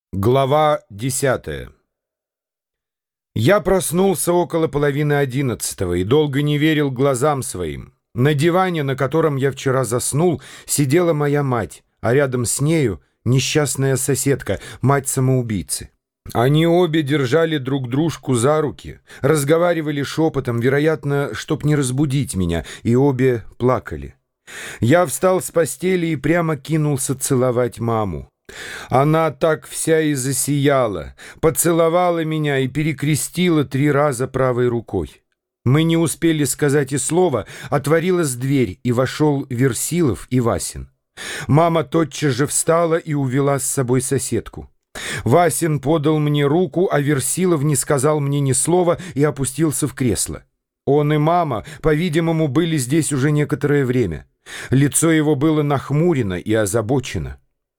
Глава 10. Я проснулся около половины 11 и долго не верил глазам своим. На диване, на котором я вчера заснул, сидела моя мать, а рядом с нею несчастная соседка, мать самоубийцы. Они обе держали друг дружку за руки, разговаривали шепотом, вероятно, чтоб не разбудить меня, и обе плакали. Я встал с постели и прямо кинулся целовать маму. Она так вся и засияла, поцеловала меня и перекрестила 3 раза правой рукой. Мы не успели сказать и слова, отворилась дверь, и вошел Версилов и Васин. Мама тотчас же встала и увела с собой соседку. Васин подал мне руку, а Версилов не сказал мне ни слова и опустился в кресло. Он и мама, по-видимому, были здесь уже некоторое время. Лицо его было нахмурено и озабочено.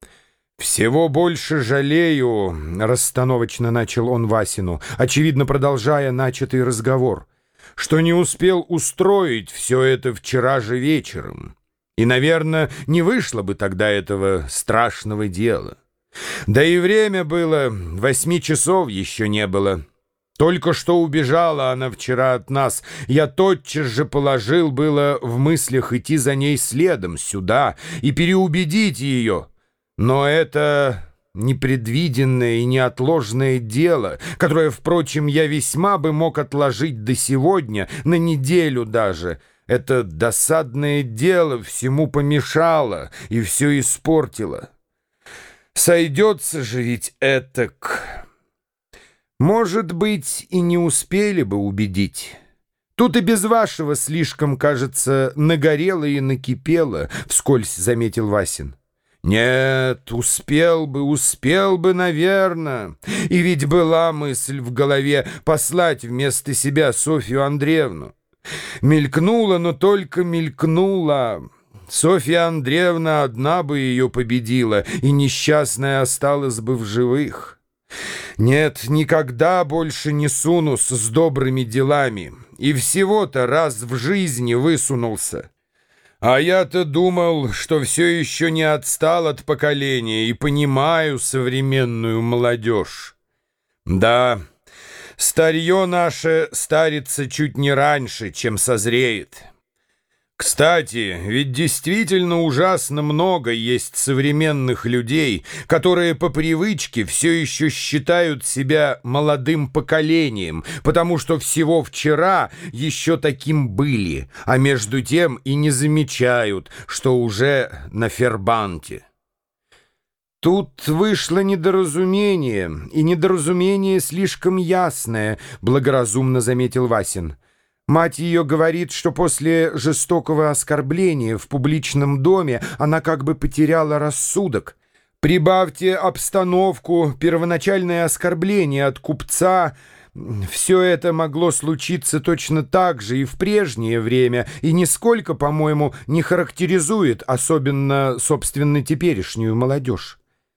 «Всего больше жалею», — расстановочно начал он Васину, очевидно продолжая начатый разговор, «что не успел устроить все это вчера же вечером. И, наверное, не вышло бы тогда этого страшного дела. Да и время было, 8 часов еще не было. Только что убежала она вчера от нас. Я тотчас же положил было в мыслях идти за ней следом сюда и переубедить ее. Но это непредвиденное и неотложное дело, которое, впрочем, я весьма бы мог отложить до сегодня, на неделю даже. Это досадное дело всему помешало и все испортило. Сойдется же ведь этак. Может быть, и не успели бы убедить. Тут и без вашего слишком, кажется, нагорело и накипело, — вскользь заметил Васин. Нет, успел бы, наверное. И ведь была мысль в голове послать вместо себя Софью Андреевну. Мелькнула, но только мелькнула. Софья Андреевна одна бы ее победила, и несчастная осталась бы в живых. Нет, никогда больше не сунусь с добрыми делами. И всего-то раз в жизни высунулся. А я-то думал, что все еще не отстал от поколения и понимаю современную молодежь. Да, старье наше старится чуть не раньше, чем созреет. Кстати, ведь действительно ужасно много есть современных людей, которые по привычке все еще считают себя молодым поколением, потому что всего вчера еще таким были, а между тем и не замечают, что уже на фербанте. Тут вышло недоразумение, и недоразумение слишком ясное, благоразумно заметил Васин. Мать ее говорит, что после жестокого оскорбления в публичном доме она как бы потеряла рассудок. Прибавьте обстановку, первоначальное оскорбление от купца. Все это могло случиться точно так же и в прежнее время, и нисколько, по-моему, не характеризует особенно, собственно, теперешнюю молодежь.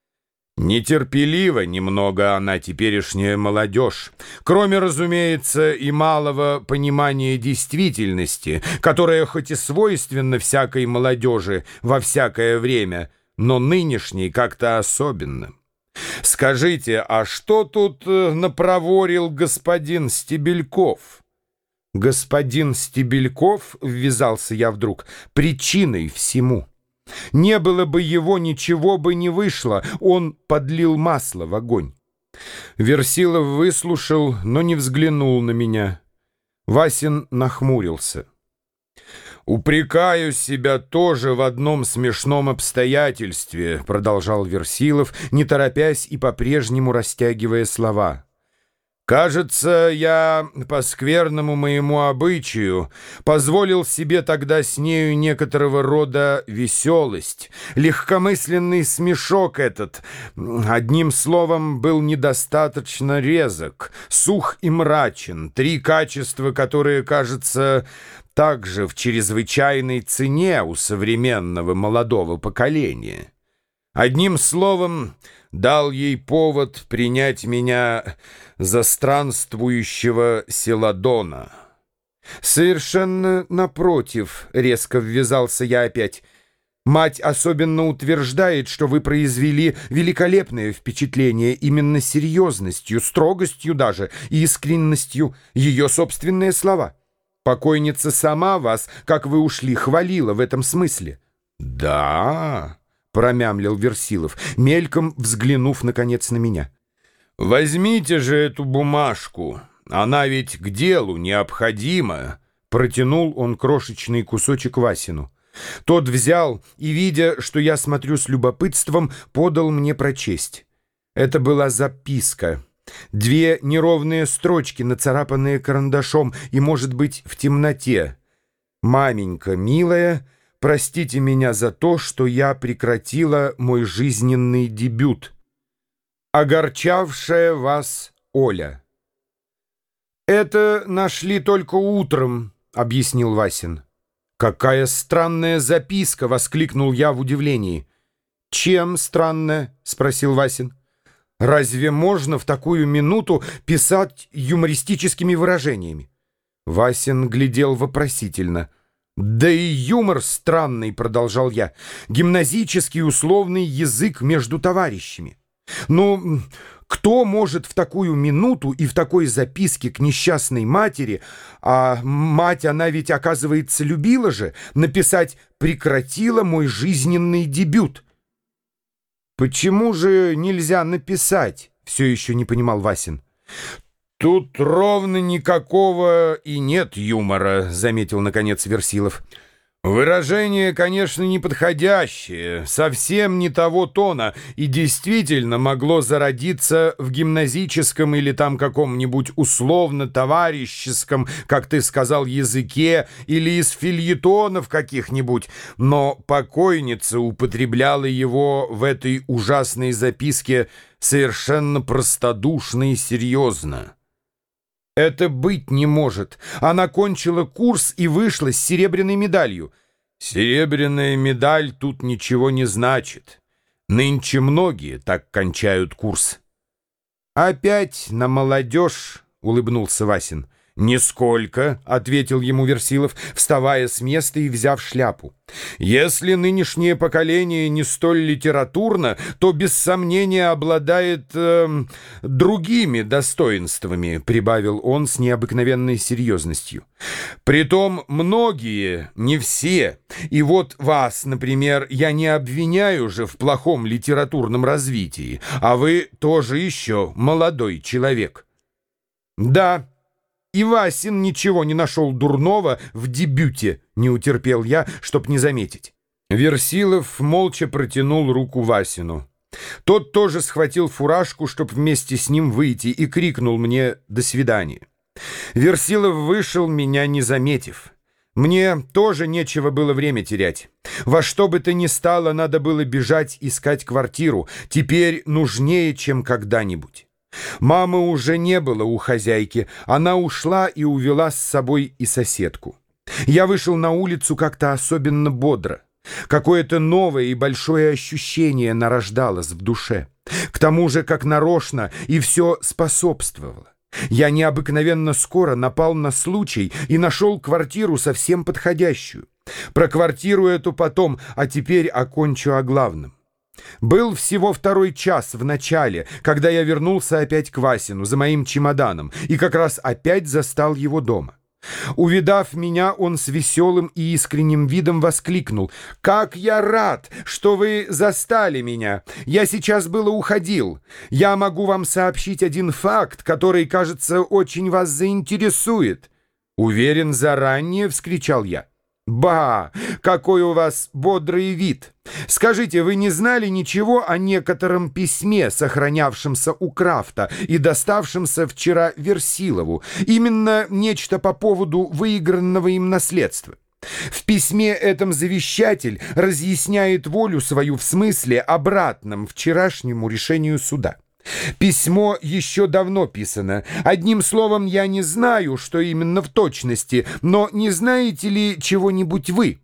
Нетерпелива немного она, теперешняя молодежь, кроме, разумеется, и малого понимания действительности, которая хоть и свойственна всякой молодежи во всякое время, но нынешней как-то особенно. Скажите, а что тут напроворил господин Стебельков? Господин Стебельков, ввязался я вдруг, причиной всему. Не было бы его, ничего бы не вышло, он подлил масло в огонь. Версилов выслушал, но не взглянул на меня. Васин нахмурился. «Упрекаю себя тоже в одном смешном обстоятельстве», — продолжал Версилов, не торопясь и по-прежнему растягивая слова. «Кажется, я по скверному моему обычаю позволил себе тогда с нею некоторого рода веселость. Легкомысленный смешок этот, одним словом, был недостаточно резок, сух и мрачен, 3 качества, которые, кажется, также в чрезвычайной цене у современного молодого поколения. Одним словом, дал ей повод принять меня за странствующего Селадона». «Совершенно напротив», — резко ввязался я опять. Мать особенно утверждает, что вы произвели великолепное впечатление именно серьезностью, строгостью даже и искренностью, ее собственные слова. Покойница сама вас, как вы ушли, хвалила в этом смысле. «Да», — промямлил Версилов, мельком взглянув, наконец, на меня. «Возьмите же эту бумажку, она ведь к делу необходима», — протянул он крошечный кусочек Васину. Тот взял и, видя, что я смотрю с любопытством, подал мне прочесть. Это была записка. 2 неровные строчки, нацарапанные карандашом и, может быть, в темноте. «Маменька, милая, простите меня за то, что я прекратила мой жизненный дебют. Огорчавшая вас Оля». «Это нашли только утром», — объяснил Васин. «Какая странная записка!» — воскликнул я в удивлении. «Чем странная?» — спросил Васин. «Разве можно в такую минуту писать юмористическими выражениями?» Васин глядел вопросительно. «Да и юмор странный», — продолжал я. «Гимназический условный язык между товарищами. Ну, кто может в такую минуту и в такой записке к несчастной матери, а мать она ведь, оказывается, любила же, написать «прекратила мой жизненный дебют»?» «Почему же нельзя написать?» — все еще не понимал Васин. «Тут ровно никакого и нет юмора», — заметил, наконец, Версилов. «Выражение, конечно, неподходящее, совсем не того тона, и действительно могло зародиться в гимназическом или там каком-нибудь условно-товарищеском, как ты сказал, языке, или из фельетонов каких-нибудь, но покойница употребляла его в этой ужасной записке совершенно простодушно и серьезно». «Это быть не может. Она кончила курс и вышла с серебряной медалью». «Серебряная медаль тут ничего не значит. Нынче многие так кончают курс». «Опять на молодежь», — улыбнулся Васин. «Нисколько», — ответил ему Версилов, вставая с места и взяв шляпу. «Если нынешнее поколение не столь литературно, то без сомнения обладает другими достоинствами», — прибавил он с необыкновенной серьезностью. «Притом многие, не все, и вот вас, например, я не обвиняю же в плохом литературном развитии, а вы тоже еще молодой человек». «Да». И Васин ничего не нашел дурного в дебюте, не утерпел я, чтоб не заметить. Версилов молча протянул руку Васину. Тот тоже схватил фуражку, чтоб вместе с ним выйти, и крикнул мне «до свидания». Версилов вышел, меня не заметив. Мне тоже нечего было время терять. Во что бы то ни стало, надо было бежать искать квартиру, теперь нужнее, чем когда-нибудь. Мамы уже не было у хозяйки, она ушла и увела с собой и соседку. Я вышел на улицу как-то особенно бодро. Какое-то новое и большое ощущение нарождалось в душе. К тому же, как нарочно, и все способствовало. Я необыкновенно скоро напал на случай и нашел квартиру совсем подходящую. Про квартиру эту потом, а теперь окончу о главном. Был всего 2-й час в начале, когда я вернулся опять к Васину за моим чемоданом и как раз опять застал его дома. Увидав меня, он с веселым и искренним видом воскликнул: «Как я рад, что вы застали меня! Я сейчас было уходил. Я могу вам сообщить один факт, который, кажется, очень вас заинтересует». «Уверен заранее!» — вскричал я. «Ба! Какой у вас бодрый вид! Скажите, вы не знали ничего о некотором письме, сохранявшемся у Крафта и доставшемся вчера Версилову? Именно нечто по поводу выигранного им наследства. В письме этом завещатель разъясняет волю свою в смысле обратном вчерашнему решению суда. Письмо еще давно писано. Одним словом, я не знаю, что именно в точности, но не знаете ли чего-нибудь вы?»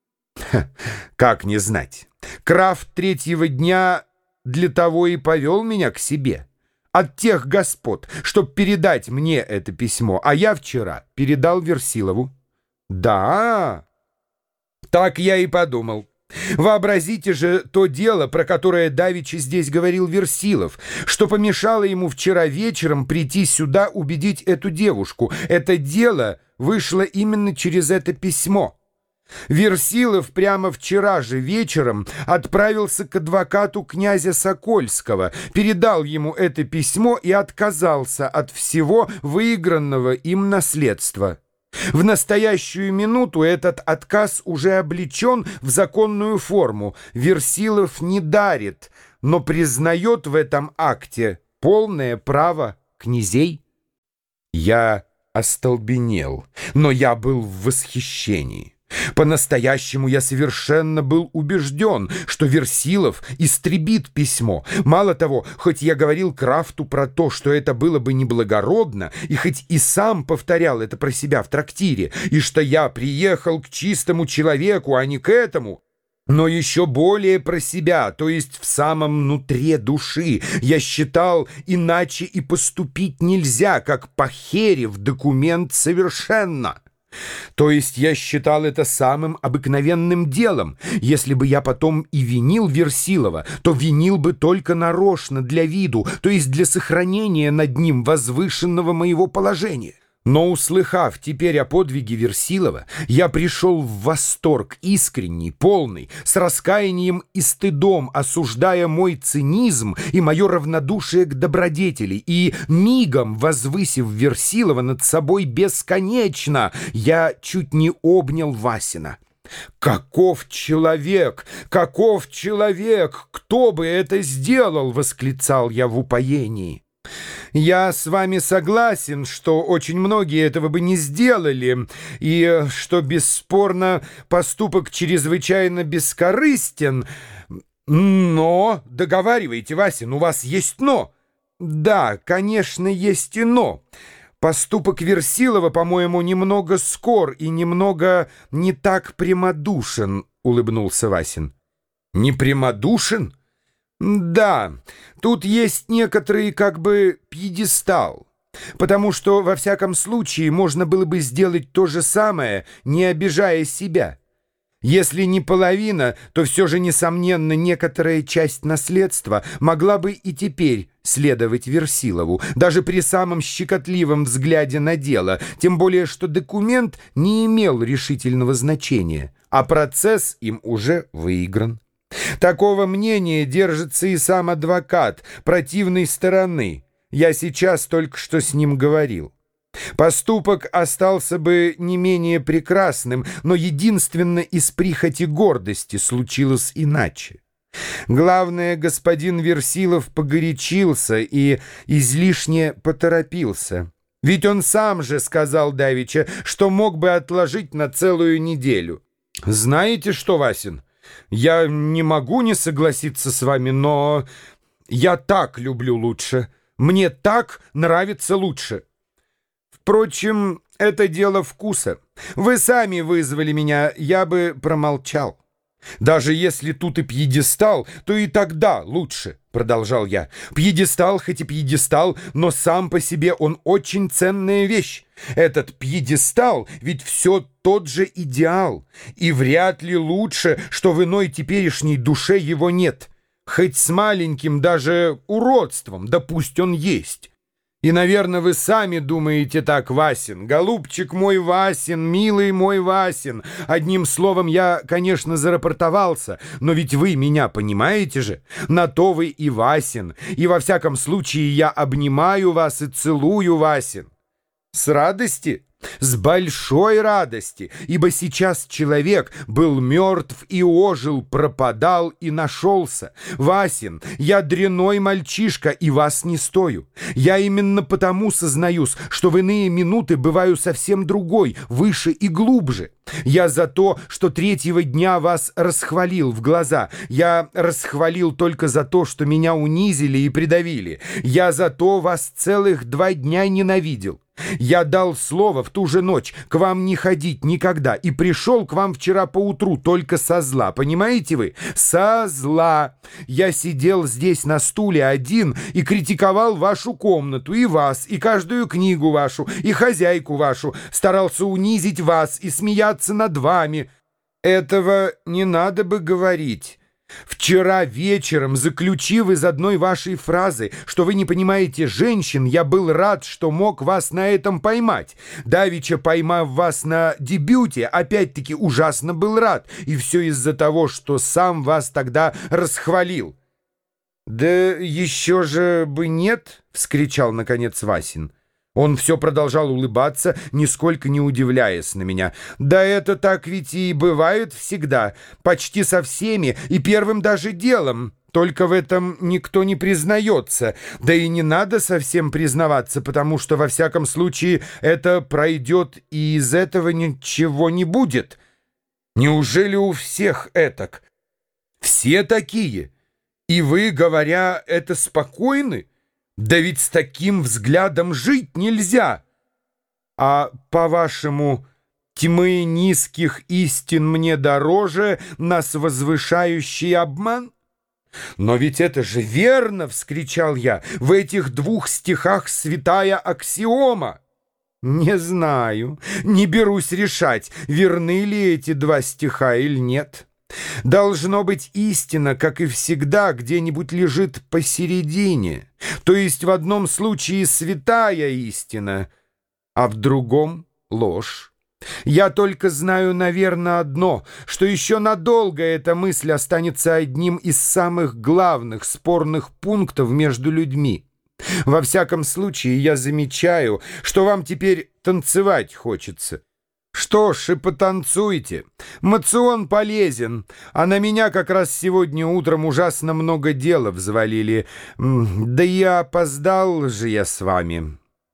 «Как не знать? Крафт 3-го дня для того и повел меня к себе. От тех господ, чтоб передать мне это письмо, а я вчера передал Версилову». «Да, так я и подумал. Вообразите же то дело, про которое давеча здесь говорил Версилов, что помешало ему вчера вечером прийти сюда убедить эту девушку. Это дело вышло именно через это письмо. Версилов прямо вчера же вечером отправился к адвокату князя Сокольского, передал ему это письмо и отказался от всего выигранного им наследства. В настоящую минуту этот отказ уже облечен в законную форму. Версилов не дарит, но признает в этом акте полное право князей. Я остолбенел, но я был в восхищении. По-настоящему я совершенно был убежден, что Версилов истребит письмо. Мало того, хоть я говорил Крафту про то, что это было бы неблагородно, и хоть и сам повторял это про себя в трактире, и что я приехал к чистому человеку, а не к этому, но еще более про себя, то есть в самом нутре души, я считал, иначе и поступить нельзя, как похерив документ совершенно. То есть я считал это самым обыкновенным делом. Если бы я потом и винил Версилова, то винил бы только нарочно, для виду, то есть для сохранения над ним возвышенного моего положения. Но, услыхав теперь о подвиге Версилова, я пришел в восторг искренний, полный, с раскаянием и стыдом, осуждая мой цинизм и мое равнодушие к добродетели, и мигом возвысив Версилова над собой бесконечно, я чуть не обнял Васина. «Каков человек! Каков человек! Кто бы это сделал?» — восклицал я в упоении. «Я с вами согласен, что очень многие этого бы не сделали, и что, бесспорно, поступок чрезвычайно бескорыстен. Но, договаривайте, Васин, у вас есть «но». Да, конечно, есть и «но». Поступок Версилова, по-моему, немного скор и немного не так прямодушен», — улыбнулся Васин. «Не прямодушен?» «Да, тут есть некоторый как бы пьедестал, потому что во всяком случае можно было бы сделать то же самое, не обижая себя. Если не половина, то все же, несомненно, некоторая часть наследства могла бы и теперь следовать Версилову, даже при самом щекотливом взгляде на дело, тем более что документ не имел решительного значения, а процесс им уже выигран. Такого мнения держится и сам адвокат противной стороны. Я сейчас только что с ним говорил. Поступок остался бы не менее прекрасным, но единственно из прихоти гордости случилось иначе. Главное, господин Версилов погорячился и излишне поторопился. Ведь он сам же сказал давеча, что мог бы отложить на целую неделю. Знаете что, Васин? Я не могу не согласиться с вами, но я так люблю лучше. Мне так нравится лучше. Впрочем, это дело вкуса. Вы сами вызвали меня, я бы промолчал. Даже если тут и пьедестал, то и тогда лучше, продолжал я. Пьедестал хоть и пьедестал, но сам по себе он очень ценная вещь. Этот пьедестал ведь все тот же идеал, и вряд ли лучше, что в иной теперешней душе его нет. Хоть с маленьким даже уродством, да пусть он есть. И, наверное, вы сами думаете так, Васин. Голубчик мой Васин, милый мой Васин. Одним словом, я, конечно, зарапортовался, но ведь вы меня понимаете же. На то вы и Васин. И во всяком случае я обнимаю вас и целую, Васин. С радости? С большой радости, ибо сейчас человек был мертв и ожил, пропадал и нашелся. Васин, я дряной мальчишка и вас не стою. Я именно потому сознаюсь, что в иные минуты бываю совсем другой, выше и глубже. Я за то, что третьего дня вас расхвалил в глаза. Я расхвалил только за то, что меня унизили и придавили. Я за то вас целых 2 дня ненавидел. Я дал слово в ту же ночь к вам не ходить никогда и пришел к вам вчера поутру только со зла, понимаете вы? Со зла. Я сидел здесь на стуле один и критиковал вашу комнату, и вас, и каждую книгу вашу, и хозяйку вашу, старался унизить вас и смеяться над вами. Этого не надо бы говорить. Вчера вечером, заключив из одной вашей фразы, что вы не понимаете женщин, я был рад, что мог вас на этом поймать. Давеча, поймав вас на дебюте, опять-таки ужасно был рад. И все из-за того, что сам вас тогда расхвалил. «Да еще же бы нет!» — вскричал наконец Васин. Он все продолжал улыбаться, нисколько не удивляясь на меня. «Да это так ведь и бывает всегда, почти со всеми, и первым даже делом. Только в этом никто не признается. Да и не надо совсем признаваться, потому что, во всяком случае, это пройдет, и из этого ничего не будет. Неужели у всех этак? Все такие? И вы, говоря это, спокойны? Да ведь с таким взглядом жить нельзя. А, по-вашему, тьмы низких истин мне дороже, нас возвышающий обман? Но ведь это же верно, — вскричал я, — в этих двух стихах святая аксиома. Не знаю, не берусь решать, верны ли эти два стиха или нет. Должно быть, истина, как и всегда, где-нибудь лежит посередине, то есть в одном случае святая истина, а в другом — ложь. Я только знаю, наверное, одно, что еще надолго эта мысль останется одним из самых главных спорных пунктов между людьми. Во всяком случае, я замечаю, что вам теперь танцевать хочется. Что ж, и потанцуйте. Моцион полезен, а на меня как раз сегодня утром ужасно много дела взвалили. Да и опоздал же я с вами.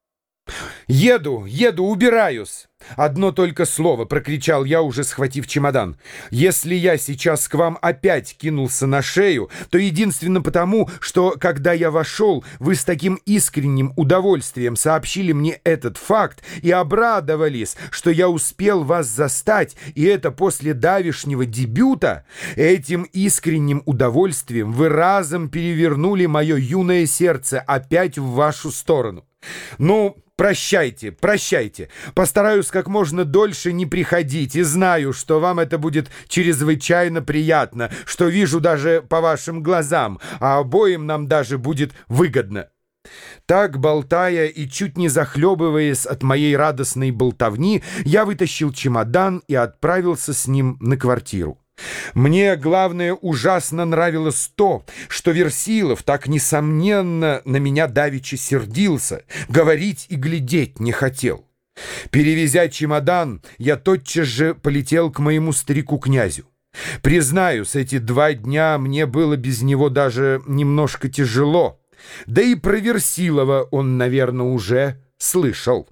«Еду, убираюсь!» «Одно только слово!» — прокричал я, уже схватив чемодан. «Если я сейчас к вам опять кинулся на шею, то единственно потому, что, когда я вошел, вы с таким искренним удовольствием сообщили мне этот факт и обрадовались, что я успел вас застать, и это после давешнего дебюта. Этим искренним удовольствием вы разом перевернули мое юное сердце опять в вашу сторону. Ну, прощайте, прощайте. Постараюсь как можно дольше не приходить, и знаю, что вам это будет чрезвычайно приятно, что вижу даже по вашим глазам, а обоим нам даже будет выгодно». Так, болтая и чуть не захлебываясь от моей радостной болтовни, я вытащил чемодан и отправился с ним на квартиру. Мне, главное, ужасно нравилось то, что Версилов так несомненно на меня давеча сердился, говорить и глядеть не хотел. Перевезя чемодан, я тотчас же полетел к моему старику-князю. Признаюсь, эти 2 дня мне было без него даже немножко тяжело, да и про Версилова он, наверное, уже слышал.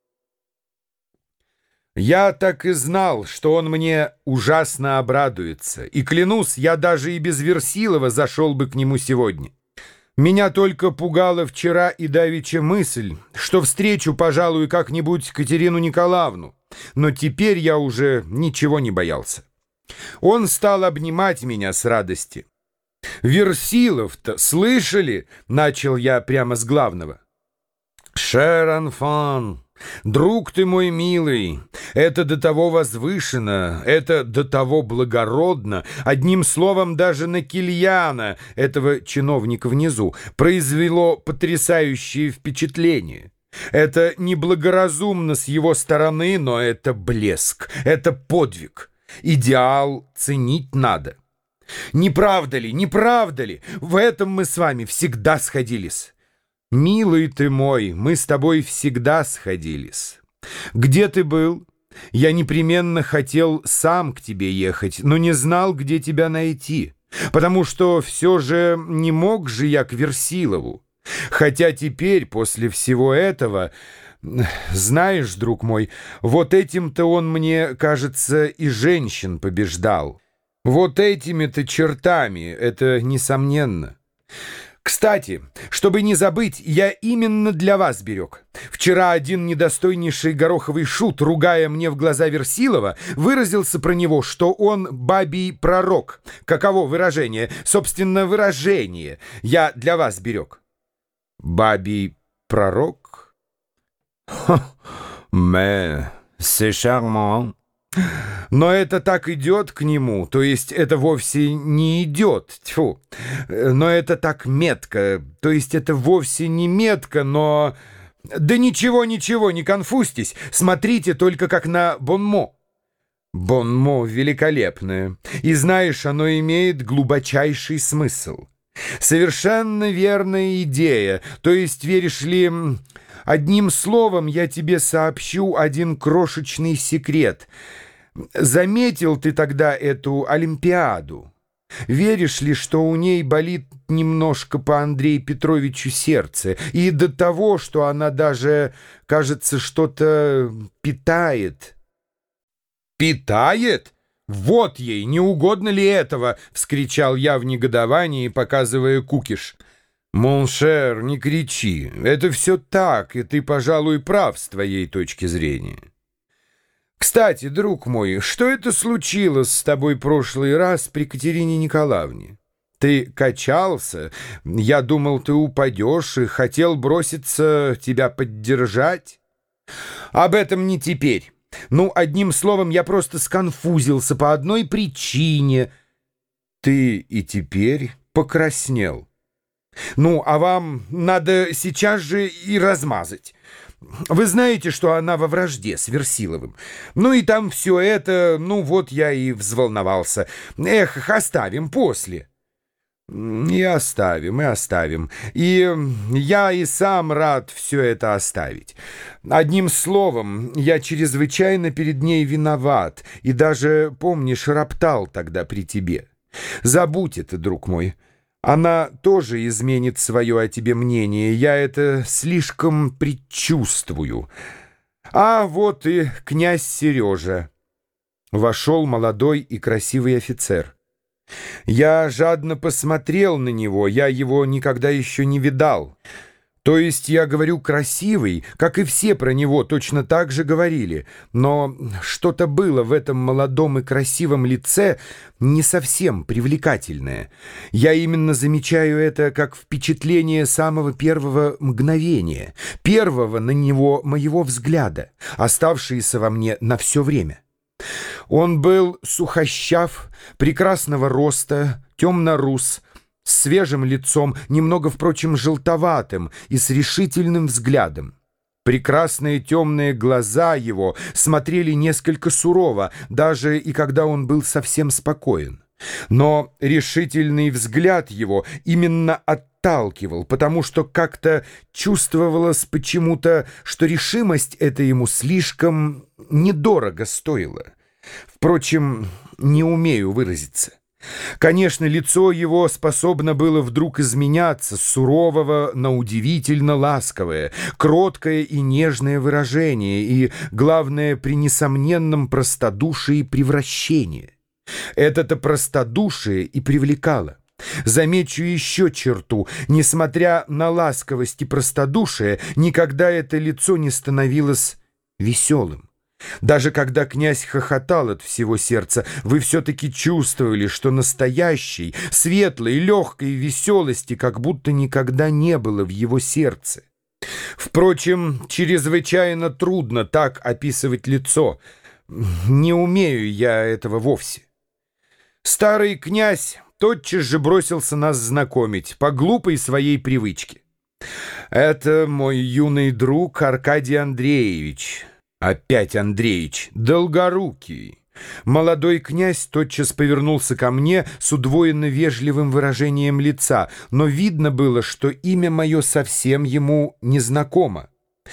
Я так и знал, что он мне ужасно обрадуется, и, клянусь, я даже и без Версилова зашел бы к нему сегодня. Меня только пугала вчера и давеча мысль, что встречу, пожалуй, как-нибудь Катерину Николаевну, но теперь я уже ничего не боялся. Он стал обнимать меня с радости. «Версилов-то слышали?» — начал я прямо с главного. «Шер анфан, друг ты мой милый, это до того возвышенно, это до того благородно, одним словом, даже на Кильяна, этого чиновника внизу, произвело потрясающее впечатление. Это неблагоразумно с его стороны, но это блеск, это подвиг. Идеал ценить надо. Не правда ли, не правда ли? В этом мы с вами всегда сходились». «Милый ты мой, мы с тобой всегда сходились. Где ты был? Я непременно хотел сам к тебе ехать, но не знал, где тебя найти, потому что все же не мог же я к Версилову. Хотя теперь, после всего этого, знаешь, друг мой, вот этим-то он, мне кажется, и женщин побеждал. Вот этими-то чертами, это несомненно. Кстати, чтобы не забыть, я именно для вас берег. Вчера один недостойнейший гороховый шут, ругая мне в глаза Версилова, выразился про него, что он бабий пророк. Каково выражение? Собственно, выражение. Я для вас берег. Бабий пророк? Mais c'est charmant. Но это так идет к нему, то есть это вовсе не идет, тьфу. Но это так метко, то есть это вовсе не метко, но... Да ничего, ничего, не конфузьтесь, смотрите только как на бонмо. Бонмо великолепное, и знаешь, оно имеет глубочайший смысл. Совершенно верная идея, то есть, веришь ли, одним словом я тебе сообщу один крошечный секрет. Заметил ты тогда эту Олимпиаду? Веришь ли, что у ней болит немножко по Андрею Петровичу сердце, и до того, что она даже, кажется, что-то питает? «Питает? Вот ей, не угодно ли этого?» — вскричал я в негодовании, показывая кукиш. «Моншер, не кричи. Это все так, и ты, пожалуй, прав с твоей точки зрения. Кстати, друг мой, что это случилось с тобой прошлый раз при Катерине Николаевне? Ты качался, я думал, ты упадешь и хотел броситься тебя поддержать. Об этом не теперь. Ну, одним словом, я просто сконфузился по одной причине. Ты и теперь покраснел. Ну, а вам надо сейчас же и размазать. Вы знаете, что она во вражде с Версиловым. Ну и там все это, ну вот я и взволновался. Эх, оставим после. И оставим, и оставим. И я и сам рад все это оставить. Одним словом, я чрезвычайно перед ней виноват, и даже, помнишь, роптал тогда при тебе. Забудь это, друг мой. Она тоже изменит свое о тебе мнение, я это слишком предчувствую. А вот и князь Сережа. Вошел молодой и красивый офицер. Я жадно посмотрел на него, я его никогда еще не видал. То есть я говорю красивый, как и все про него точно так же говорили, но что-то было в этом молодом и красивом лице не совсем привлекательное. Я именно замечаю это как впечатление самого первого мгновения, первого на него моего взгляда, оставшееся во мне на все время. Он был сухощав, прекрасного роста, темно-рус, с свежим лицом, немного, впрочем, желтоватым и с решительным взглядом. Прекрасные темные глаза его смотрели несколько сурово, даже и когда он был совсем спокоен. Но решительный взгляд его именно отталкивал, потому что как-то чувствовалось почему-то, что решимость эта ему слишком недорого стоила. Впрочем, не умею выразиться. Конечно, лицо его способно было вдруг изменяться с сурового на удивительно ласковое, кроткое и нежное выражение и, главное, при несомненном простодушии превращение. Это-то простодушие и привлекало. Замечу еще черту. Несмотря на ласковость и простодушие, никогда это лицо не становилось веселым. Даже когда князь хохотал от всего сердца, вы все-таки чувствовали, что настоящей, светлой, легкой веселости как будто никогда не было в его сердце. Впрочем, чрезвычайно трудно так описывать лицо. Не умею я этого вовсе. Старый князь тотчас же бросился нас знакомить по глупой своей привычке. Это мой юный друг Аркадий Андреевич. Опять Андреич, Долгорукий. Молодой князь тотчас повернулся ко мне с удвоенно вежливым выражением лица, но видно было, что имя мое совсем ему незнакомо.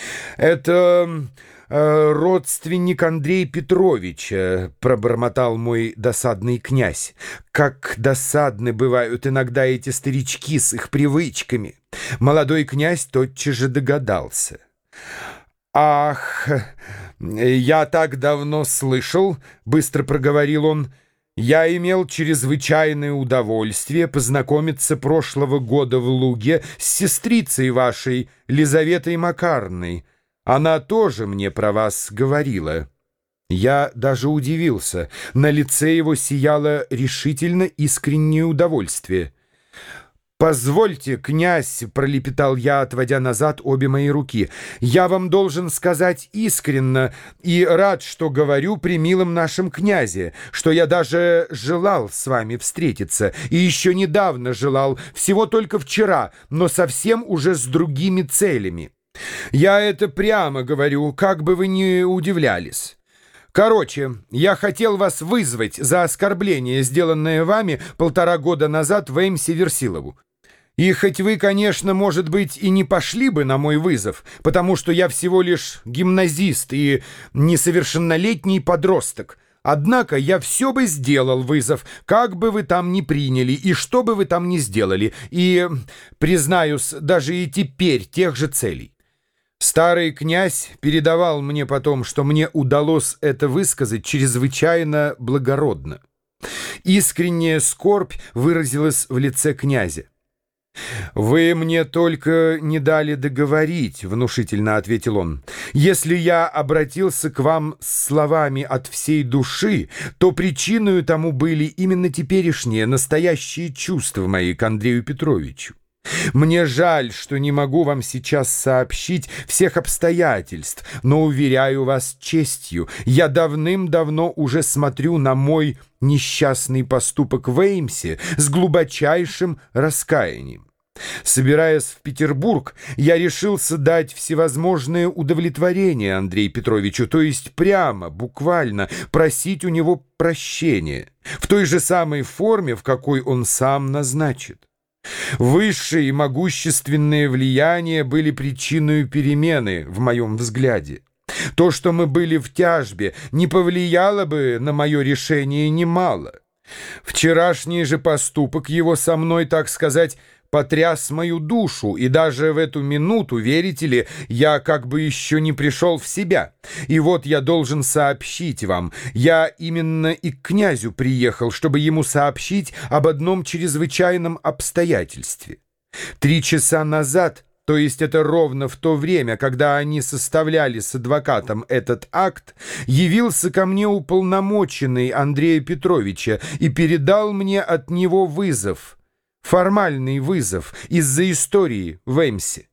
«Это родственник Андрея Петровича», — пробормотал мой досадный князь. «Как досадны бывают иногда эти старички с их привычками». Молодой князь тотчас же догадался. «Ах, я так давно слышал, — быстро проговорил он, — я имел чрезвычайное удовольствие познакомиться прошлого года в Луге с сестрицей вашей, Лизаветой Макарной. Она тоже мне про вас говорила». Я даже удивился. На лице его сияло решительно искреннее удовольствие. «Позвольте, князь», — пролепетал я, отводя назад обе мои руки, — «я вам должен сказать искренно и рад, что говорю при милом нашем князе, что я даже желал с вами встретиться, и еще недавно желал, всего только вчера, но совсем уже с другими целями. Я это прямо говорю, как бы вы ни удивлялись». Короче, я хотел вас вызвать за оскорбление, сделанное вами 1,5 года назад в Эймсе Версилову. И хоть вы, конечно, может быть, и не пошли бы на мой вызов, потому что я всего лишь гимназист и несовершеннолетний подросток, однако я все бы сделал вызов, как бы вы там ни приняли и что бы вы там ни сделали, и, признаюсь, даже и теперь тех же целей. Старый князь передавал мне потом, что мне удалось это высказать чрезвычайно благородно. Искренняя скорбь выразилась в лице князя. «Вы мне только не дали договорить», — внушительно ответил он. «Если я обратился к вам с словами от всей души, то причиной тому были именно теперешние настоящие чувства мои к Андрею Петровичу. Мне жаль, что не могу вам сейчас сообщить всех обстоятельств, но, уверяю вас честью, я давным-давно уже смотрю на мой несчастный поступок в Эймсе с глубочайшим раскаянием. Собираясь в Петербург, я решился дать всевозможные удовлетворения Андрею Петровичу, то есть прямо, буквально просить у него прощения, в той же самой форме, в какой он сам назначит. Высшие и могущественные влияния были причиной перемены в моем взгляде. То, что мы были в тяжбе, не повлияло бы на мое решение немало. Вчерашний же поступок его со мной, так сказать, потряс мою душу, и даже в эту минуту, верите ли, я как бы еще не пришел в себя. И вот я должен сообщить вам, я именно и к князю приехал, чтобы ему сообщить об одном чрезвычайном обстоятельстве. 3 часа назад, то есть это ровно в то время, когда они составляли с адвокатом этот акт, явился ко мне уполномоченный Андрея Петровича и передал мне от него вызов. Формальный вызов из-за истории в Эймсе.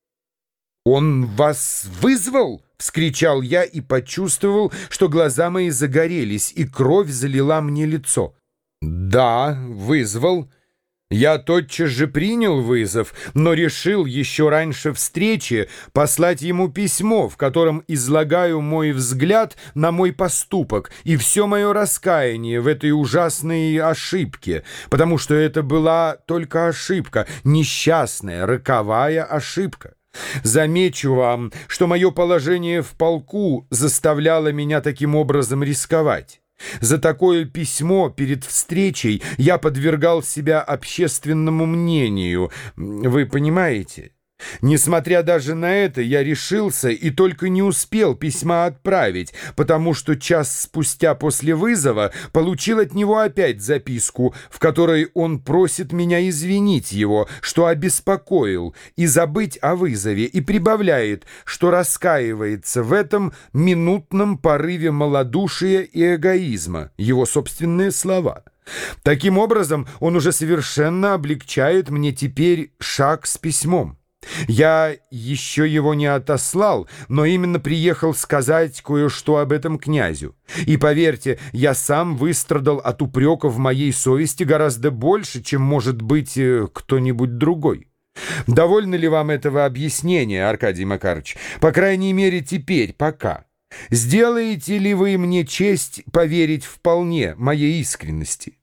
«Он вас вызвал?» — вскричал я и почувствовал, что глаза мои загорелись, и кровь залила мне лицо. «Да, вызвал. Я тотчас же принял вызов, но решил еще раньше встречи послать ему письмо, в котором излагаю мой взгляд на мой поступок и все мое раскаяние в этой ужасной ошибке, потому что это была только ошибка, несчастная, роковая ошибка. Замечу вам, что мое положение в полку заставляло меня таким образом рисковать. За такое письмо перед встречей я подвергал себя общественному мнению, вы понимаете? Несмотря даже на это, я решился и только не успел письма отправить, потому что час спустя после вызова получил от него опять записку, в которой он просит меня извинить его, что обеспокоил, и забыть о вызове, и прибавляет, что раскаивается в этом минутном порыве малодушия и эгоизма, его собственные слова. Таким образом, он уже совершенно облегчает мне теперь шаг с письмом. Я еще его не отослал, но именно приехал сказать кое-что об этом князю. И поверьте, я сам выстрадал от упреков в моей совести гораздо больше, чем может быть кто-нибудь другой. Довольно ли вам этого объяснения, Аркадий Макарович? По крайней мере, теперь, пока. Сделаете ли вы мне честь поверить вполне моей искренности?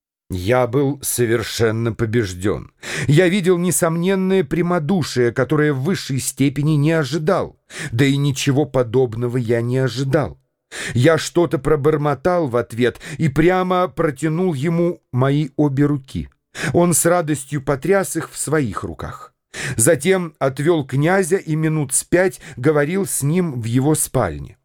Я был совершенно побежден. Я видел несомненное прямодушие, которое в высшей степени не ожидал. Да и ничего подобного я не ожидал. Я что-то пробормотал в ответ и прямо протянул ему мои обе руки. Он с радостью потряс их в своих руках. Затем отвел князя и минут с 5 говорил с ним в его спальне.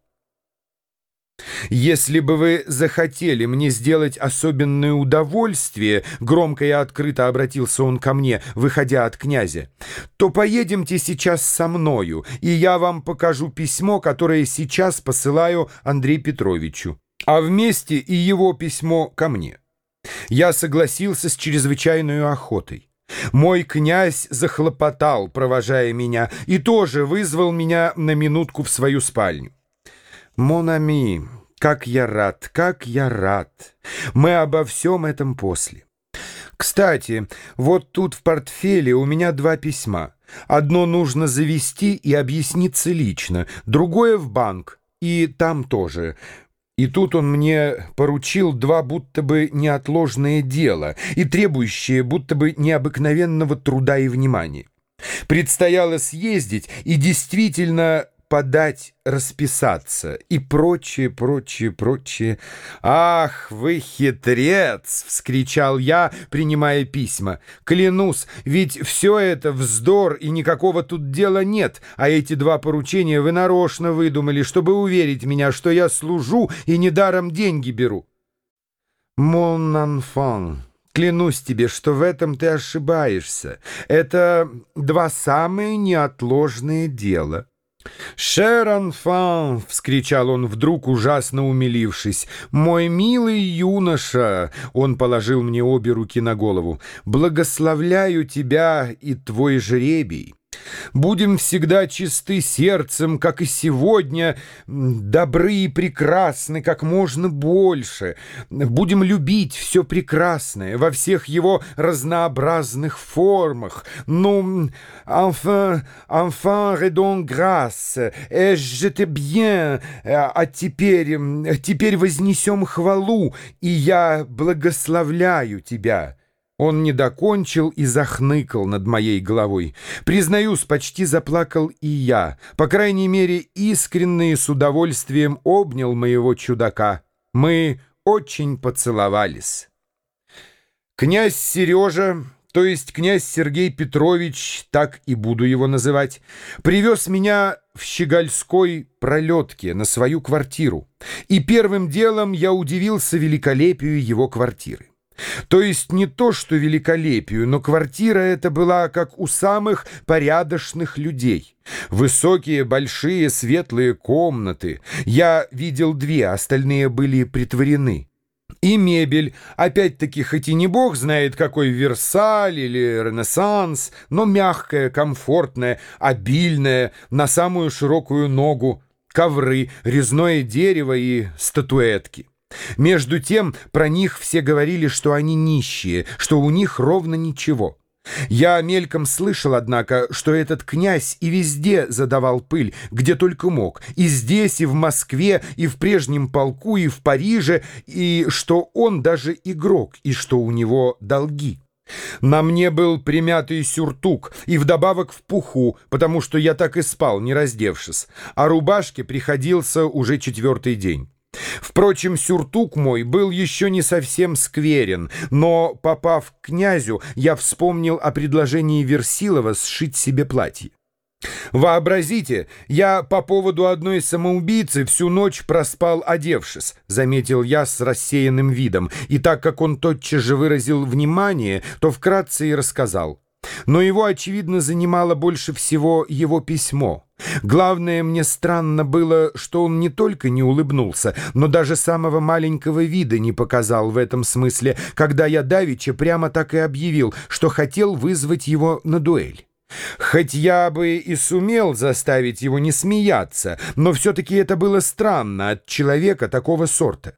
«Если бы вы захотели мне сделать особенное удовольствие, — громко и открыто обратился он ко мне, выходя от князя, — то поедемте сейчас со мною, и я вам покажу письмо, которое сейчас посылаю Андрею Петровичу, а вместе и его письмо ко мне». Я согласился с чрезвычайной охотой. Мой князь захлопотал, провожая меня, и тоже вызвал меня на минутку в свою спальню. «Мон ами, как я рад, как я рад! Мы обо всем этом после. Кстати, вот тут в портфеле у меня 2 письма. Одно нужно завести и объясниться лично, другое в банк, и там тоже». И тут он мне поручил 2 будто бы неотложные дела и требующие будто бы необыкновенного труда и внимания. Предстояло съездить и действительно подать, расписаться и прочее, прочее, прочее. «Ах, вы хитрец!» — вскричал я, принимая письма. «Клянусь, ведь все это вздор, и никакого тут дела нет, а эти 2 поручения вы нарочно выдумали, чтобы уверить меня, что я служу и недаром деньги беру». «Mon enfant, клянусь тебе, что в этом ты ошибаешься. Это 2 самые неотложные дела». «Шер enfant!» — вскричал он вдруг, ужасно умилившись. «Мой милый юноша!» — он положил мне обе руки на голову. «Благословляю тебя и твой жребий. Будем всегда чисты сердцем, как и сегодня, добры и прекрасны как можно больше. Будем любить все прекрасное во всех его разнообразных формах. Ну, enfin, redons grâce, et j'étais bien. А теперь вознесем хвалу, и я благословляю тебя». Он не докончил и захныкал над моей головой. Признаюсь, почти заплакал и я. По крайней мере, искренне и с удовольствием обнял моего чудака. Мы очень поцеловались. Князь Сережа, то есть князь Сергей Петрович, так и буду его называть, привез меня в Щегольской пролетке на свою квартиру. И первым делом я удивился великолепию его квартиры. То есть не то, что великолепию, но квартира эта была как у самых порядочных людей. Высокие, большие, светлые комнаты. Я видел 2, остальные были притворены. И мебель, опять-таки, хоть и не бог знает какой Версаль или Ренессанс, но мягкая, комфортная, обильная, на самую широкую ногу, ковры, резное дерево и статуэтки. Между тем про них все говорили, что они нищие, что у них ровно ничего. Я мельком слышал, однако, что этот князь и везде задавал пыль, где только мог, и здесь, и в Москве, и в прежнем полку, и в Париже, и что он даже игрок, и что у него долги. На мне был примятый сюртук и вдобавок в пуху, потому что я так и спал, не раздевшись, а рубашке приходился уже 4-й день. Впрочем, сюртук мой был еще не совсем скверен, но, попав к князю, я вспомнил о предложении Версилова сшить себе платье. «Вообразите, я по поводу одной самоубийцы всю ночь проспал, одевшись», — заметил я с рассеянным видом, и так как он тотчас же выразил внимание, то вкратце и рассказал. Но его, очевидно, занимало больше всего его письмо. Главное, мне странно было, что он не только не улыбнулся, но даже самого маленького вида не показал в этом смысле, когда я давеча прямо так и объявил, что хотел вызвать его на дуэль. Хоть я бы и сумел заставить его не смеяться, но все-таки это было странно от человека такого сорта.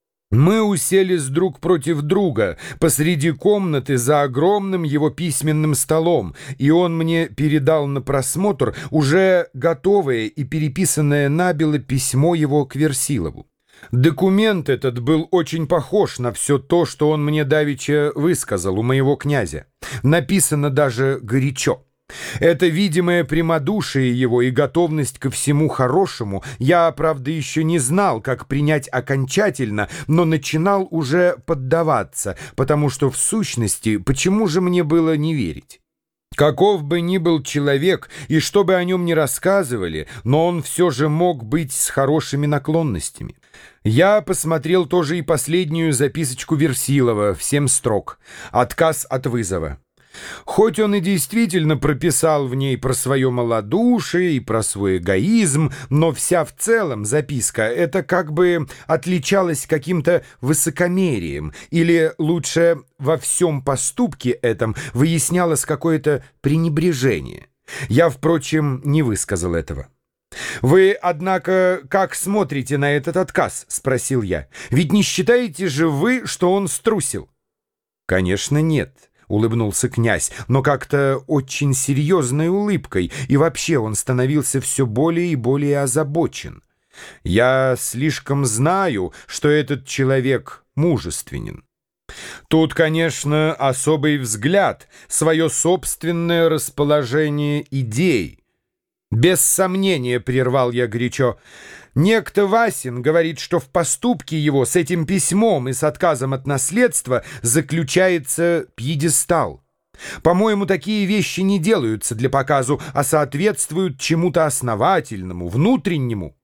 Мы уселись друг против друга посреди комнаты за огромным его письменным столом, и он мне передал на просмотр уже готовое и переписанное набело письмо его к Версилову. Документ этот был очень похож на все то, что он мне давеча высказал у моего князя. Написано даже горячо. Это видимое прямодушие его и готовность ко всему хорошему я, правда, еще не знал, как принять окончательно, но начинал уже поддаваться, потому что, в сущности, почему же мне было не верить? Каков бы ни был человек, и что бы о нем ни рассказывали, но он все же мог быть с хорошими наклонностями. Я посмотрел тоже и последнюю записочку Версилова в 7 строк. Отказ от вызова. Хоть он и действительно прописал в ней про свое малодушие и про свой эгоизм, но вся в целом записка это как бы отличалась каким-то высокомерием, или лучше во всем поступке этом выяснялось какое-то пренебрежение. Я, впрочем, не высказал этого. «Вы, однако, как смотрите на этот отказ?» — спросил я. «Ведь не считаете же вы, что он струсил?» «Конечно, нет», — улыбнулся князь, но как-то очень серьезной улыбкой, и вообще он становился все более и более озабочен. «Я слишком знаю, что этот человек мужественен. Тут, конечно, особый взгляд, свое собственное расположение идей». «Без сомнения», — прервал я горячо, — «некто Васин говорит, что в поступке его с этим письмом и с отказом от наследства заключается пьедестал. По-моему, такие вещи не делаются для показу, а соответствуют чему-то основательному, внутреннему».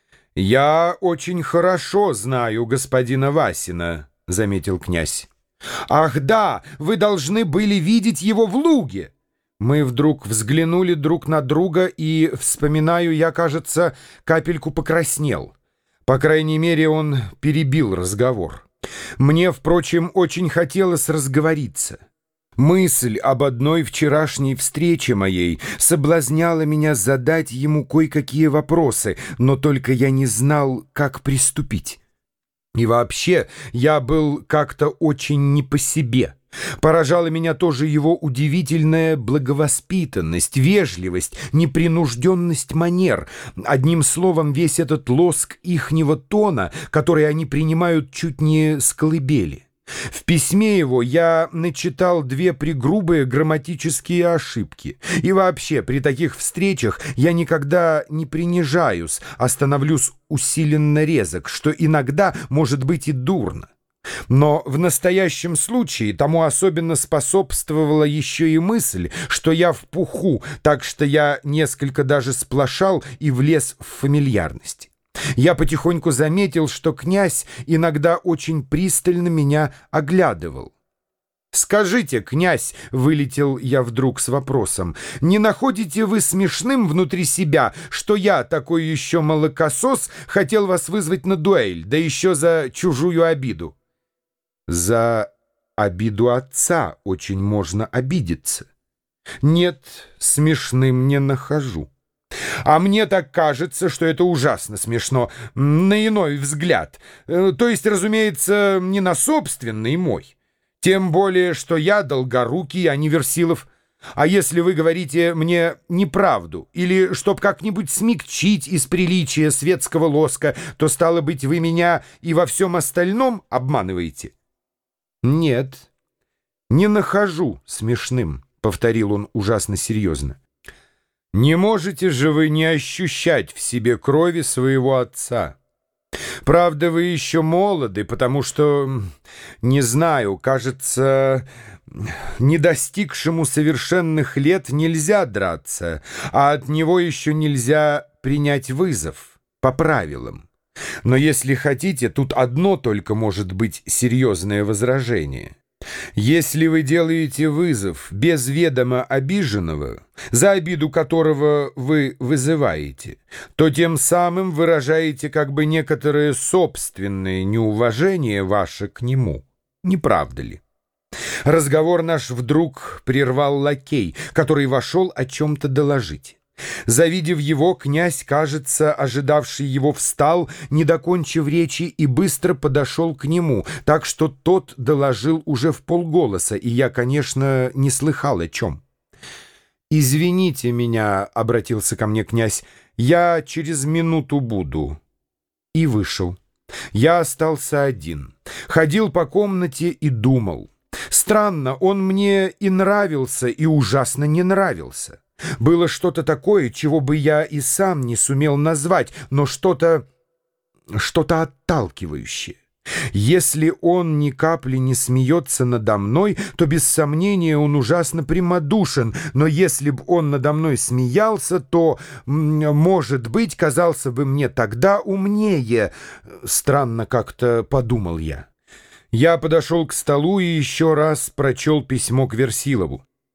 «Я очень хорошо знаю господина Васина», — заметил князь. «Ах да, вы должны были видеть его в Луге». Мы вдруг взглянули друг на друга, и, вспоминаю, я, кажется, капельку покраснел. По крайней мере, он перебил разговор. Мне, впрочем, очень хотелось разговориться. Мысль об одной вчерашней встрече моей соблазняла меня задать ему кое-какие вопросы, но только я не знал, как приступить. И вообще, я был как-то очень не по себе. Поражала меня тоже его удивительная благовоспитанность, вежливость, непринужденность манер. Одним словом, весь этот лоск ихнего тона, который они принимают чуть не с колыбели. В письме его я начитал две пригрубые грамматические ошибки. И вообще, при таких встречах я никогда не принижаюсь, а становлюсь усиленно резок, что иногда может быть и дурно. Но в настоящем случае тому особенно способствовала еще и мысль, что я в пуху, так что я несколько даже сплошал и влез в фамильярность. Я потихоньку заметил, что князь иногда очень пристально меня оглядывал. «Скажите, князь, — вылетел я вдруг с вопросом, — не находите вы смешным внутри себя, что я, такой еще молокосос, хотел вас вызвать на дуэль, да еще за чужую обиду?» «За обиду отца очень можно обидеться». «Нет, смешным не нахожу. А мне так кажется, что это ужасно смешно, на иной взгляд. То есть, разумеется, не на собственный мой. Тем более, что я долгорукий, а не Версилов. А если вы говорите мне неправду, или чтоб как-нибудь смягчить из приличия светского лоска, то, стало быть, вы меня и во всем остальном обманываете?» «Нет, не нахожу смешным», — повторил он ужасно серьезно. «Не можете же вы не ощущать в себе крови своего отца. Правда, вы еще молоды, потому что, не знаю, кажется, не достигшему совершенных лет нельзя драться, а от него еще нельзя принять вызов по правилам. Но если хотите, тут одно только может быть серьезное возражение. Если вы делаете вызов без ведома обиженного, за обиду которого вы вызываете, то тем самым выражаете как бы некоторое собственное неуважение ваше к нему. Не правда ли?» Разговор наш вдруг прервал лакей, который вошел о чем-то доложить. Завидев его, князь, кажется, ожидавший его, встал, не докончив речи, и быстро подошел к нему, так что тот доложил уже вполголоса, и я, конечно, не слыхал о чем. «Извините меня», — обратился ко мне князь, — «я через минуту буду». И вышел. Я остался один. Ходил по комнате и думал. Странно, он мне и нравился, и ужасно не нравился. Было что-то такое, чего бы я и сам не сумел назвать, но что-то отталкивающее. Если он ни капли не смеется надо мной, то без сомнения он ужасно прямодушен, но если б он надо мной смеялся, то, может быть, казался бы мне тогда умнее. Странно как-то подумал я. Я подошел к столу и еще раз прочел письмо к Версилову.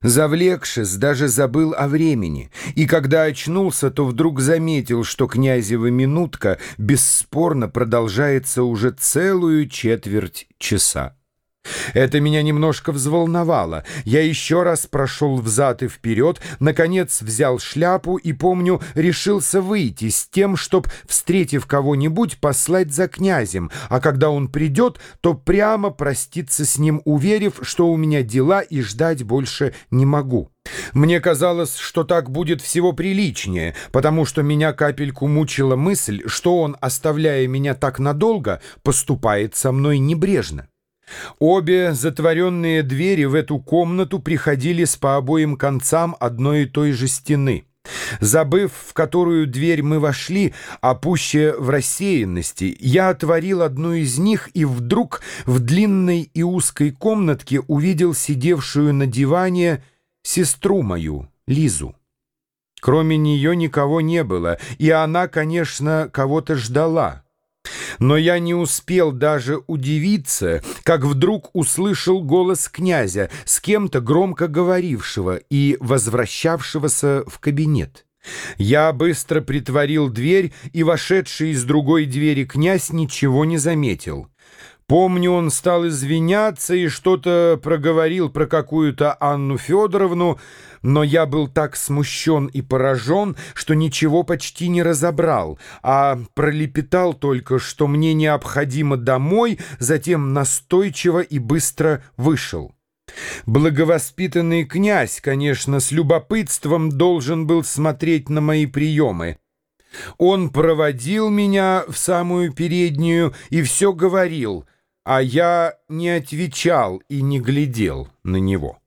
Завлекшись, даже забыл о времени, и когда очнулся, то вдруг заметил, что князева минутка бесспорно продолжается уже целую четверть часа. Это меня немножко взволновало. Я еще раз прошел взад и вперед, наконец взял шляпу и, помню, решился выйти с тем, чтоб, встретив кого-нибудь, послать за князем, а когда он придет, то прямо проститься с ним, уверив, что у меня дела и ждать больше не могу. Мне казалось, что так будет всего приличнее, потому что меня капельку мучила мысль, что он, оставляя меня так надолго, поступает со мной небрежно. Обе затворенные двери в эту комнату приходились по обоим концам одной и той же стены. Забыв, в которую дверь мы вошли, а пуще в рассеянности, я отворил одну из них и вдруг в длинной и узкой комнатке увидел сидевшую на диване сестру мою, Лизу. Кроме нее никого не было, и она, конечно, кого-то ждала. Но я не успел даже удивиться, как вдруг услышал голос князя, с кем-то громко говорившего и возвращавшегося в кабинет. Я быстро притворил дверь, и вошедший из другой двери князь ничего не заметил. Помню, он стал извиняться и что-то проговорил про какую-то Анну Федоровну, но я был так смущен и поражен, что ничего почти не разобрал, а пролепетал только, что мне необходимо домой, затем настойчиво и быстро вышел. Благовоспитанный князь, конечно, с любопытством должен был смотреть на мои приемы. Он проводил меня в самую переднюю и все говорил, а я не отвечал и не глядел на него.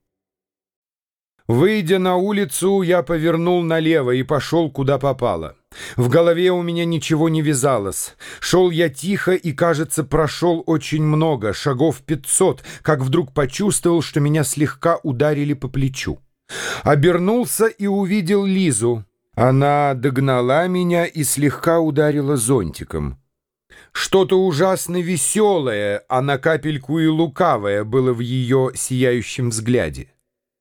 Выйдя на улицу, я повернул налево и пошел, куда попало. В голове у меня ничего не вязалось. Шел я тихо и, кажется, прошел очень много, шагов 500, как вдруг почувствовал, что меня слегка ударили по плечу. Обернулся и увидел Лизу. Она догнала меня и слегка ударила зонтиком. Что-то ужасно веселое, а на капельку и лукавое было в ее сияющем взгляде.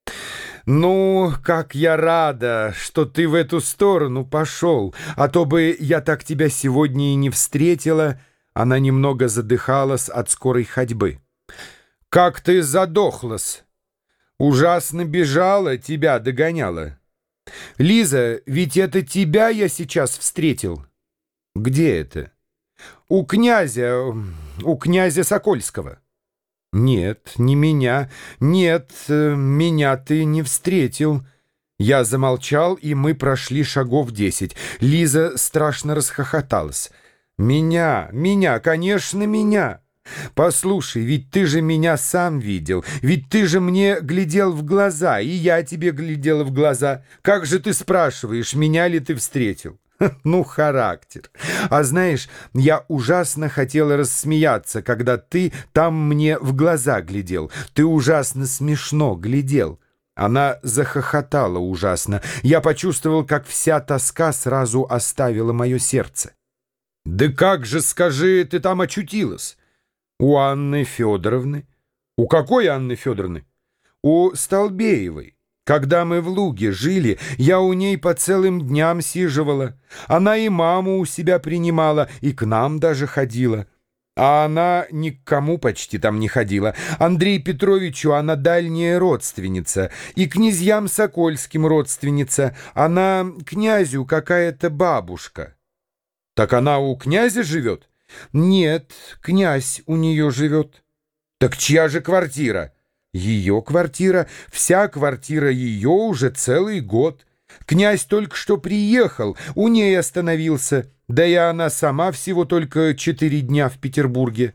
«Ну, как я рада, что ты в эту сторону пошел, а то бы я так тебя сегодня и не встретила». Она немного задыхалась от скорой ходьбы. «Как ты задохлась! Ужасно бежала, тебя догоняла. Лиза, ведь это тебя я сейчас встретил». «Где это?» у князя Сокольского». «Нет, не меня. Нет, меня ты не встретил». Я замолчал, и мы прошли шагов 10. Лиза страшно расхохоталась. «Меня, конечно, меня. Послушай, ведь ты же меня сам видел, ведь ты же мне глядел в глаза, и я тебе глядела в глаза. Как же ты спрашиваешь, меня ли ты встретил?» Ну, характер. А знаешь, я ужасно хотела рассмеяться, когда ты там мне в глаза глядел. Ты ужасно смешно глядел. Она захохотала ужасно. Я почувствовал, как вся тоска сразу оставила мое сердце. «Да как же, скажи, ты там очутилась?» «У Анны Федоровны». «У какой Анны Федоровны?» «У Столбеевой. Когда мы в Луге жили, я у ней по целым дням сиживала. Она и маму у себя принимала, и к нам даже ходила. А она ни к кому почти там не ходила. Андрею Петровичу она дальняя родственница, и князьям Сокольским родственница. Она князю какая-то бабушка». «Так она у князя живет?» «Нет, князь у нее живет». «Так чья же квартира?» «Ее квартира, вся квартира ее уже целый год. Князь только что приехал, у ней остановился, да и она сама всего только 4 дня в Петербурге».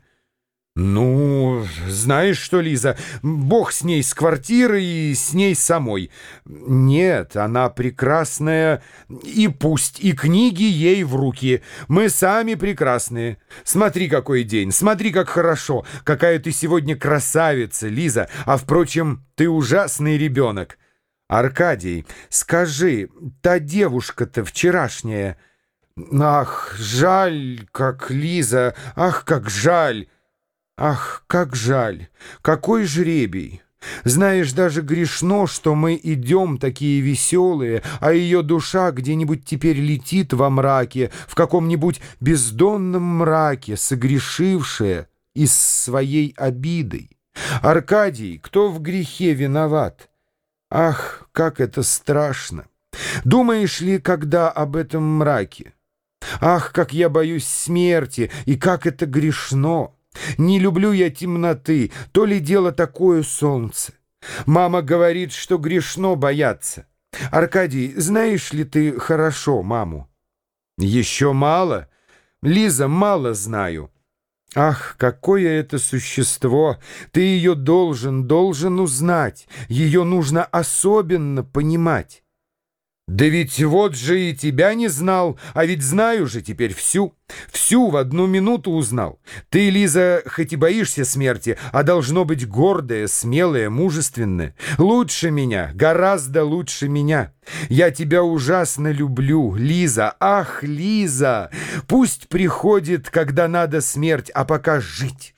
«Ну, знаешь что, Лиза, бог с ней, с квартирой и с ней самой. Нет, она прекрасная, и пусть, и книги ей в руки. Мы сами прекрасные. Смотри, какой день, смотри, как хорошо, какая ты сегодня красавица, Лиза, а, впрочем, ты ужасный ребенок. Аркадий, скажи, та девушка-то вчерашняя...» «Ах, жаль, как Лиза, ах, как жаль!» «Ах, как жаль! Какой жребий! Знаешь, даже грешно, что мы идем такие веселые, а ее душа где-нибудь теперь летит во мраке, в каком-нибудь бездонном мраке, согрешившая и с своей обидой. Аркадий, кто в грехе виноват? Ах, как это страшно! Думаешь ли, когда об этом мраке? Ах, как я боюсь смерти, и как это грешно! Не люблю я темноты, то ли дело такое солнце. Мама говорит, что грешно бояться. Аркадий, знаешь ли ты хорошо маму? Еще мало? Лиза, мало знаю. Ах, какое это существо! Ты ее должен узнать. Ее нужно особенно понимать. Да ведь вот же и тебя не знал, а ведь знаю же теперь всю в одну минуту узнал. Ты, Лиза, хоть и боишься смерти, а должно быть гордая, смелая, мужественная. Лучше меня, гораздо лучше меня. Я тебя ужасно люблю, Лиза, ах, Лиза! Пусть приходит, когда надо смерть, а пока жить,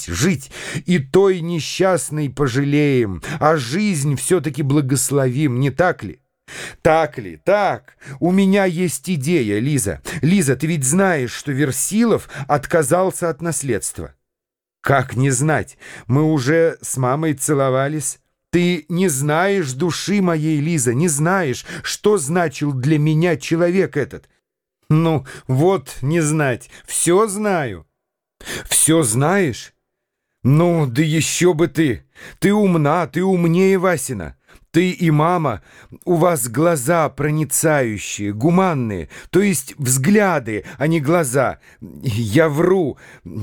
и той несчастной пожалеем, а жизнь все-таки благословим, не так ли? Так ли? Так. У меня есть идея, Лиза. Лиза, ты ведь знаешь, что Версилов отказался от наследства. Как не знать? Мы уже с мамой целовались. Ты не знаешь души моей, Лиза, не знаешь, что значил для меня человек этот. Ну, вот не знать. Все знаю. Все знаешь? Ну, да еще бы ты. Ты умна, ты умнее Васина. Ты и мама, у вас глаза проницающие, гуманные, то есть взгляды, а не глаза. Я вру,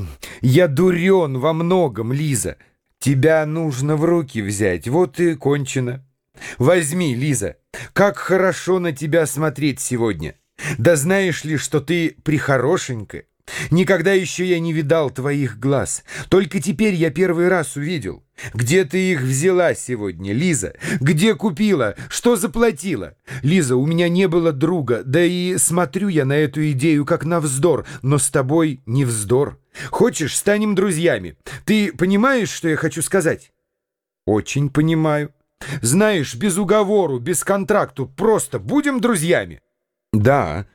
я дурен во многом, Лиза. Тебя нужно в руки взять, вот и кончено. Возьми, Лиза, как хорошо на тебя смотреть сегодня. Да знаешь ли, что ты прихорошенькая? Никогда еще я не видал твоих глаз. Только теперь я первый раз увидел. Где ты их взяла сегодня, Лиза? Где купила? Что заплатила? Лиза, у меня не было друга, да и смотрю я на эту идею как на вздор, но с тобой не вздор. Хочешь, станем друзьями? Ты понимаешь, что я хочу сказать? Очень понимаю. Знаешь, без уговору, без контракту, просто будем друзьями? Да.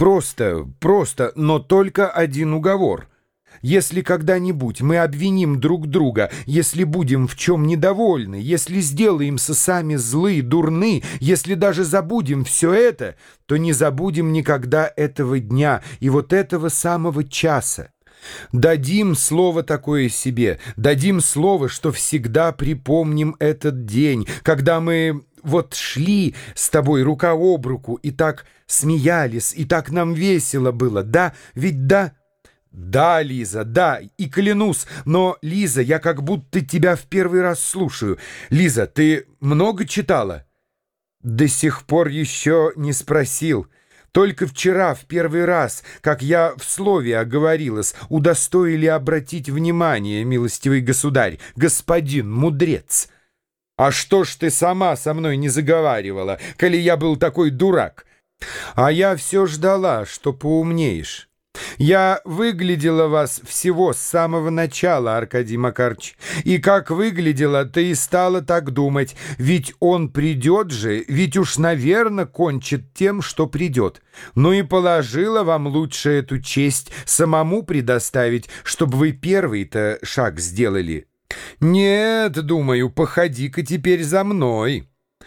Просто, но только один уговор. Если когда-нибудь мы обвиним друг друга, если будем в чем недовольны, если сделаемся сами злы, дурны, если даже забудем все это, то не забудем никогда этого дня и вот этого самого часа. Дадим слово такое себе, дадим слово, что всегда припомним этот день, когда мы вот шли с тобой рука об руку и так смеялись, и так нам весело было, да? Ведь да? Да, Лиза, да, и клянусь, но, Лиза, я как будто тебя в первый раз слушаю. Лиза, ты много читала? До сих пор еще не спросил. Только вчера, в первый раз, как я в слове оговорилась, удостоили обратить внимание, милостивый государь, господин мудрец. А что ж ты сама со мной не заговаривала, коли я был такой дурак? А я все ждала, что поумнеешь. Я выглядела вас всего с самого начала, Аркадий Макарыч. И как выглядела, ты и стала так думать. Ведь он придет же, ведь уж, наверное, кончит тем, что придет. Ну и положила вам лучше эту честь самому предоставить, чтобы вы первый-то шаг сделали. Нет, думаю, походи-ка теперь за мной.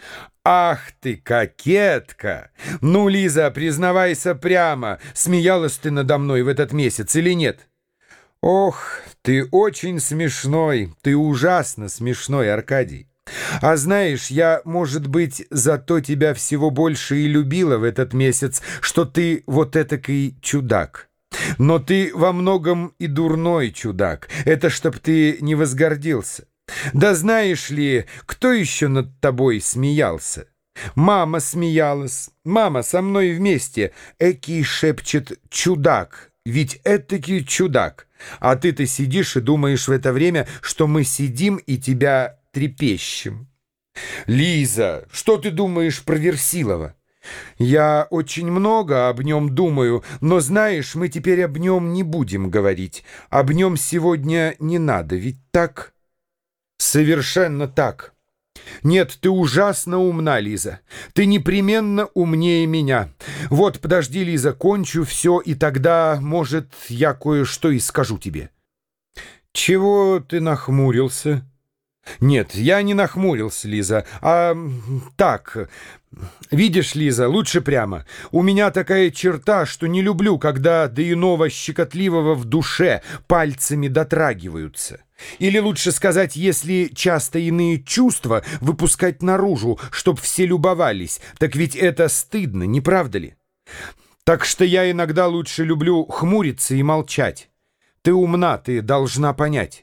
«Ах ты, кокетка! Ну, Лиза, признавайся прямо, смеялась ты надо мной в этот месяц или нет?» «Ох, ты очень смешной, ты ужасно смешной, Аркадий. А знаешь, я, может быть, зато тебя всего больше и любила в этот месяц, что ты вот этакий чудак. Но ты во многом и дурной чудак, это чтоб ты не возгордился. Да знаешь ли, кто еще над тобой смеялся? Мама смеялась, мама со мной вместе. Экий шепчет чудак, ведь этакий чудак. А ты-то сидишь и думаешь в это время, что мы сидим и тебя трепещем. Лиза, что ты думаешь про Версилова? Я очень много об нем думаю, но, знаешь, мы теперь об нем не будем говорить. Об нем сегодня не надо, ведь так? Совершенно так. Нет, ты ужасно умна, Лиза. Ты непременно умнее меня. Вот, подожди, Лиза, кончу все, и тогда, может, я кое-что и скажу тебе. Чего ты нахмурился? Нет, я не нахмурился, Лиза, а так. Видишь, Лиза, лучше прямо. У меня такая черта, что не люблю, когда до иного щекотливого в душе пальцами дотрагиваются. Или лучше сказать, если часто иные чувства выпускать наружу, чтоб все любовались, так ведь это стыдно, не правда ли? Так что я иногда лучше люблю хмуриться и молчать. Ты умна, ты должна понять.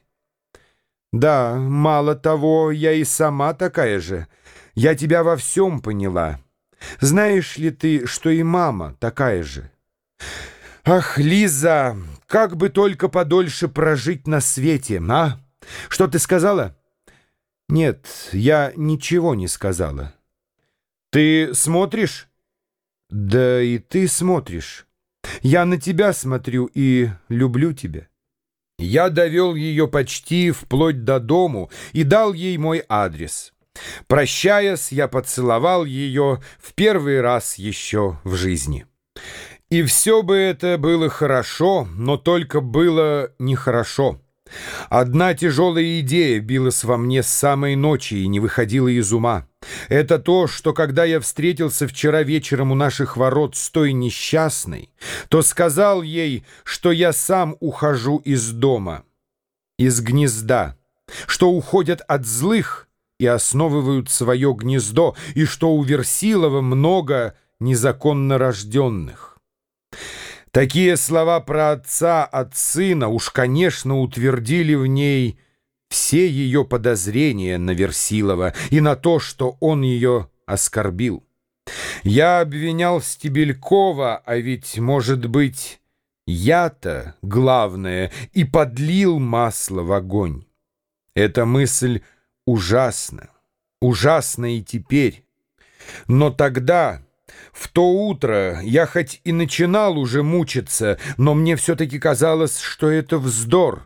Да, мало того, я и сама такая же. Я тебя во всем поняла. Знаешь ли ты, что и мама такая же? Ах, Лиза, как бы только подольше прожить на свете, а? Что ты сказала? Нет, я ничего не сказала. Ты смотришь? Да и ты смотришь. Я на тебя смотрю и люблю тебя. Я довел ее почти вплоть до дому и дал ей мой адрес. Прощаясь, я поцеловал ее в первый раз еще в жизни. И все бы это было хорошо, но только было нехорошо. Одна тяжелая идея билась во мне с самой ночи и не выходила из ума. Это то, что когда я встретился вчера вечером у наших ворот с той несчастной, то сказал ей, что я сам ухожу из дома, из гнезда, что уходят от злых и основывают свое гнездо, и что у Версилова много незаконно рожденных. Такие слова про отца от сына уж, конечно, утвердили в ней все ее подозрения на Версилова и на то, что он ее оскорбил. Я обвинял Стебелькова, а ведь, может быть, я-то, главное, и подлил масло в огонь. Эта мысль ужасна, ужасна и теперь. Но тогда... В то утро я хоть и начинал уже мучиться, но мне все-таки казалось, что это вздор.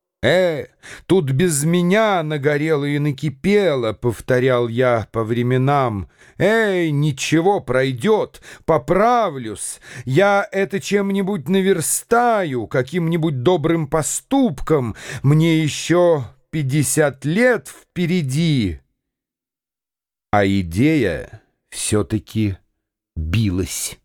Тут без меня нагорело и накипело, повторял я по временам. Ничего, пройдет, поправлюсь. Я это чем-нибудь наверстаю, каким-нибудь добрым поступком. Мне еще 50 лет впереди. А идея все-таки билась.